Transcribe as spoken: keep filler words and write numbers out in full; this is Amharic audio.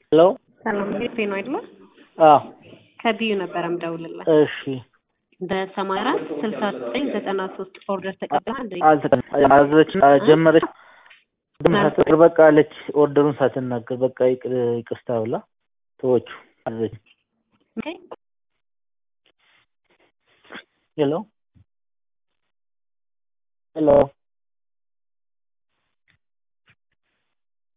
ሄሎ ሰላም ቤት ነው አይደል? አዎ ከቢዩ ነበር የምደውልልህ። እሺ በሰማንያ አራት ስልሳ ዘጠኝ ዘጠና ሶስት ኦርደር ተቀብለሃል እንዴ? አልተቀበልኩም። አዘዘች ጀመረች ሳትቀር በቃ አለች። ኦርደሩን ሳትናገር በቃ ይቅርታ ብላ ተወችው አዘዘች። ኦኬ ሄሎ ሄሎ